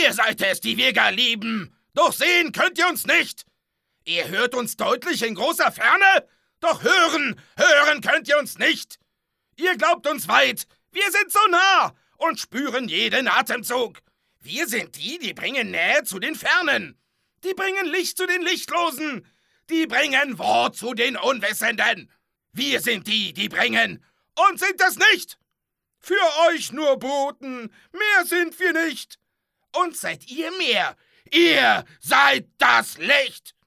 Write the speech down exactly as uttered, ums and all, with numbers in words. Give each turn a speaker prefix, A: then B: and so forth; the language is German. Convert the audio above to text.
A: Ihr seid es, die wir gar lieben, doch sehen könnt ihr uns nicht. Ihr hört uns deutlich in großer Ferne, doch hören, hören könnt ihr uns nicht. Ihr glaubt uns weit, wir sind so nah und spüren jeden Atemzug. Wir sind die, die bringen Nähe zu den Fernen. Die bringen Licht zu den Lichtlosen. Die bringen Wort zu den Unwissenden. Wir sind die, die bringen und sind das nicht. Für euch nur Boten, mehr sind wir nicht. Und seid ihr mehr. Ihr seid das Licht.